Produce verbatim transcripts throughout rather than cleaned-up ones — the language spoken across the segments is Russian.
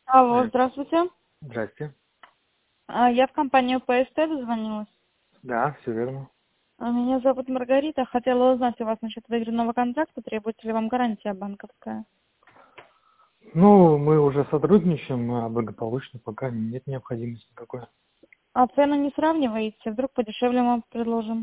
Алло, Э, здравствуйте. Здрасте. А, Я в компанию P S T дозвонилась. Да, все верно. А, Меня зовут Маргарита. Хотела узнать у вас насчет выигранного контракта. Требуется ли вам гарантия банковская? Ну, мы уже сотрудничаем, а благополучно пока нет необходимости никакой. А цену не сравниваете? Вдруг подешевле мы вам предложим?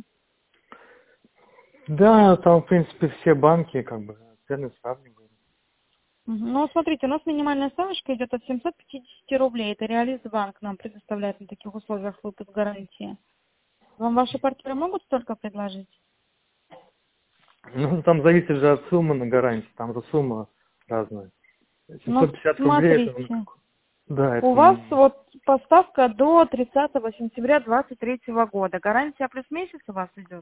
Да, там, в принципе, все банки, как бы, цены сравнивают. Мгм. Ну, смотрите, у нас минимальная ставочка идет от семьсот пятидесяти рублей. Это Реализбанк нам предоставляет на таких условиях выпуск гарантии. Вам ваши партнеры могут столько предложить? Ну, там зависит же от суммы на гарантии, там же сумма разная. Ну, семьсот пятьдесят рублей, это, ну, смотрите. как... Да, это... У вас м, вот поставка до тридцатого сентября двадцать третьего года. Гарантия плюс месяц у вас идет?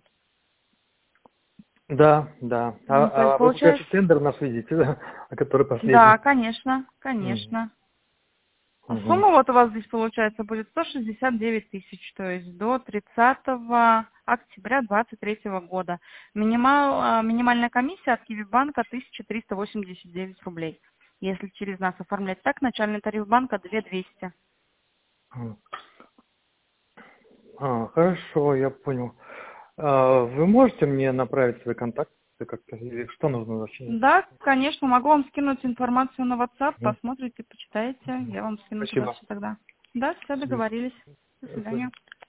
Да, да. Ну, то есть А, а вы, получается, получается... тендер наш видите, да? А который Да, последний? конечно, Мгм. конечно. А Мгм. сумма вот у вас здесь получается будет сто шестьдесят девять тысяч, то есть до тридцатого октября двадцать третьего года. Минимал, а, минимальная комиссия от Киви-банка тысяча триста восемьдесят девять рублей. Если через нас оформлять так, начальный тариф банка две тысячи двести. М. А, хорошо, я понял. А, Вы можете мне направить свой контакт как-то? Или что нужно вообще? Да, конечно, могу вам скинуть информацию на WhatsApp, Мгм. посмотрите, почитайте, я вам скину туда Спасибо. все тогда. Да, все, Мгм. договорились. До До свидания. свидания.